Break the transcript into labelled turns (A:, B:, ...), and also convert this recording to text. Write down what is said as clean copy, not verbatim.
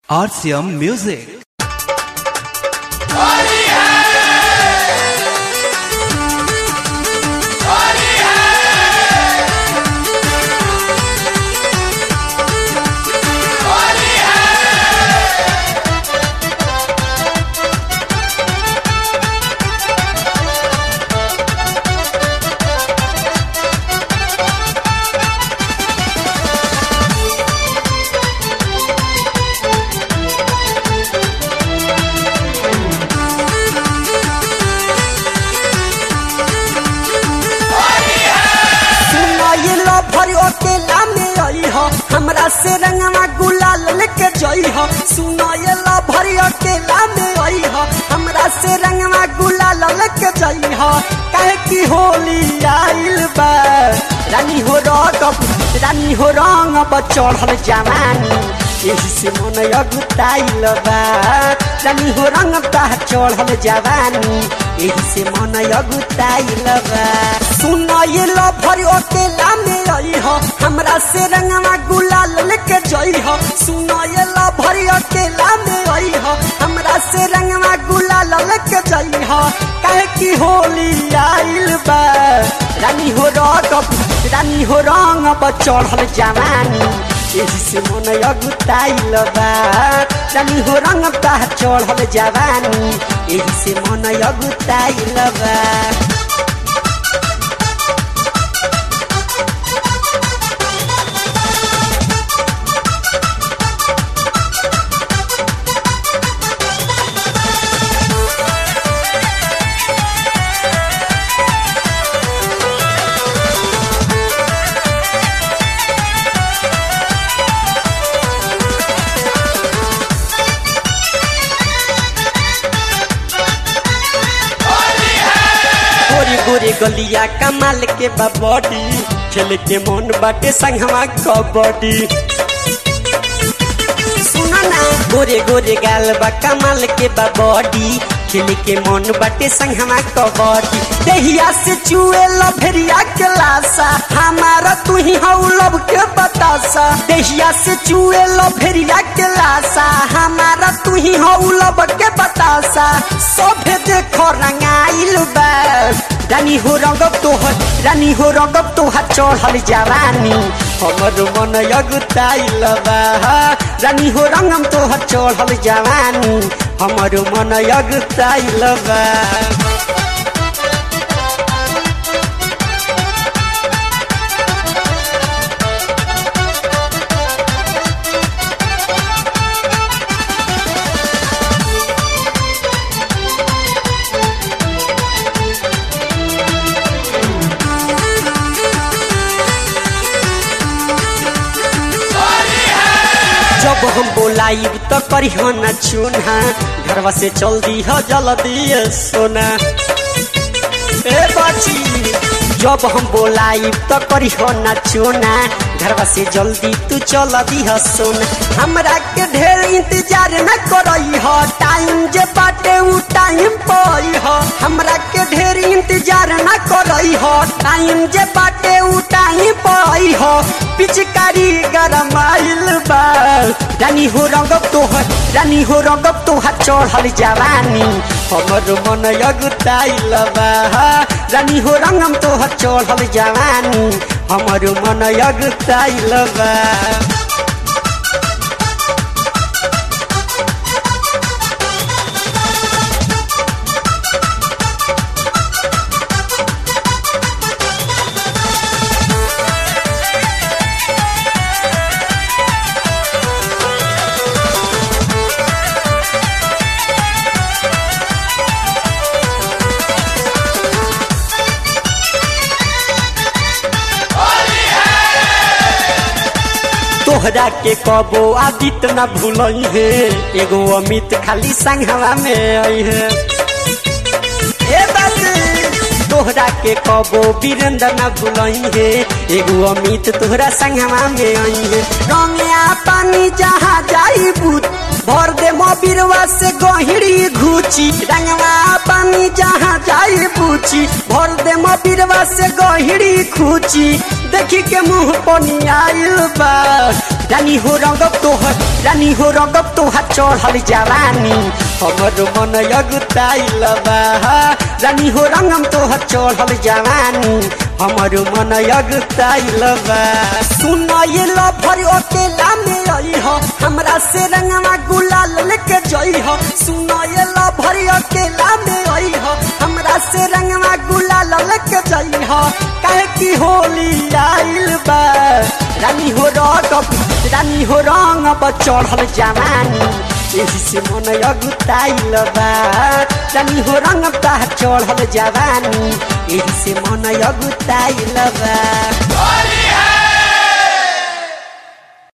A: RCM Music.
B: हमरा से रंगवा गुलाल लेके जई हो सुनायला भरी अकेला में आई हो हमरा से रंगवा गुलाल लेके जई हो काहे की होली आइल बा रानी हो रंग चढ़ल जवानी एही से मन अगुताइल बा रानी हो रंग चढ़ल जवानी एही से मन अगुताइल बा सुनायला भरी अकेला में आई हो हमरा से रंगवा गुलाल लेके जई हो सुनायला भरी अकेला में आई हो हमरा से रंगवा गुलाल लेके जई हो काहे की होली आइल बा रानी हो रंग चढ़ल जवानी एही से मन अगुताइल बा रानी हो रंग चढ़ल जवानी एही से मन अगुताइल बा गोरे गलिया कमाल के बॉडी खेल के मन बाटे संगवा कबड्डी सुनो ना गोरे गोरे गाल बा कमाल के बॉडी खेल के मन बाटे संगवा कबड्डी देहिया से चुए लभरिया के लासा हमारा तू ही हऊ लब के बतासा देहिया से चुए लभरिया के लासा हमारा तू ही हऊ लब के बतासा सोभे देखो रंगाइल बा रानी हो रंगब तोहर चढ़ल जवानी हमर मन अगुताइल बा रानी हो रंगम तोहर चढ़ल जवानी हमर मन अगुताइल बा जब हम बोलाइब तो करी हो न चुना घरवा से चल दी हो जल्दी सोना ए बाची जब हम बोलाइब तो करी हो न चुना घरवा से जल्दी तू चल दी हो सोना हमरा के ढेर इंतजार न करई हो टाइम जे बाटे उ टाइम पई हो हमरा के ढेर इंतजार न करई हो टाइम जे बाटे उ टाइम पई हो पिचकारी गरमाइल बा रानी हो रंगब तोहर चढ़ल जवानी हमर मन अगुताइल बा रानी हो रंगम तोहर चढ़ल जवानी हमर मन अगुताइल बा तोहरा के कबो आदित न भूलई है एगो अमित खाली संगवा में आई है ए बात तोहरा के कबो वीरेंद्र न भूलई है एगो अमित तोहरा संगवा में आई है रंगिया पानी जहाँ जाई भूत भर दे मोबिरवा से गहिड़ी घूची रंगवा पानी जहाँ जाई पूछी भर दे मोबिरवा से गहिड़ी घूची देखी के मुँह पनी आइल बा रानी हो रंगब तोहर चढ़ल जवानी हमर मन अगुताइल बा रानी हो रंगम तोहर चढ़ल जवानी हमर मन अगुताइल बा सुन ये लभर अकेला में आई हो हमरा से रंगवा गुलाल लेके जई हो सुन ये लभर अकेला में आई हो हमरा से रंगवा गुलाल लेके जई हो काहे की होली आइल बा रानी हो रंगब चढ़ल जवानी एही से मन अगुताइल बा रानी हो रंगब चढ़ल जवानी एही से मन अगुताइल बा।